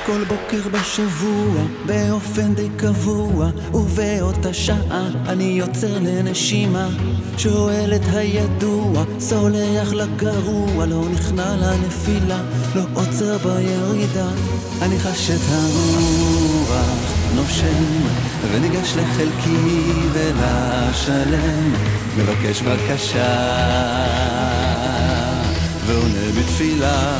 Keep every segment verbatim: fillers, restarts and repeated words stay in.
כל בוקר בשבוע, באופן די קבוע, ובאותה שעה אני יוצר לנשימה, שואל את הידוע, סולח לגרוע, לא נכנע לנפילה, לא עוצר בירידה. אני חש את הרוח נושם, וניגש לחלקי ולשלם, מבקש בקשה ועונה בתפילה.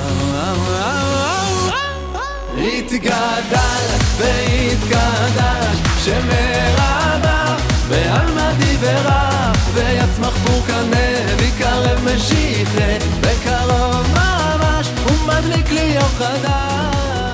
התגדל והתקדש שמרבה בעלמדי ורח, ויצמח פורקנה ויקרב משיחה, בקרוב ממש ומדליק לי יום חדש.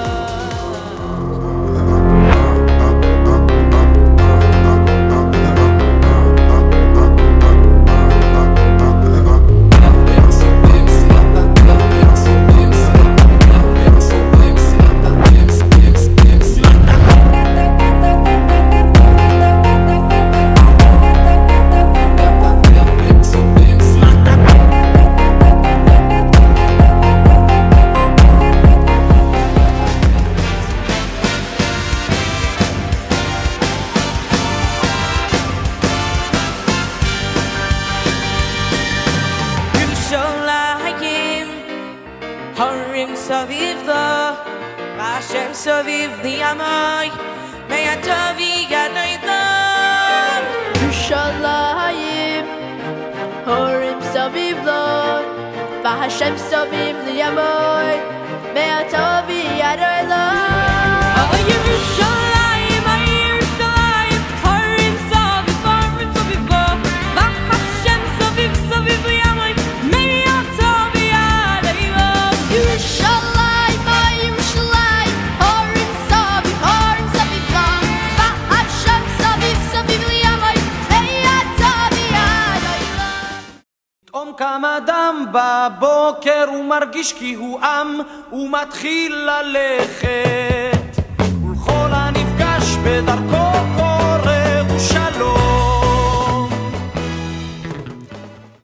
הרים סביב לו, והשם סביב לי עמי, מהטוב יגדל לו. ירושלים, הרים סביב לו, והשם סביב לי עמי, מהטוב יגדל לו. קם אדם בבוקר ומרגיש כי הוא עם ומתחיל ללכת, ולכל הנפגש בדרכו קורא ושלום.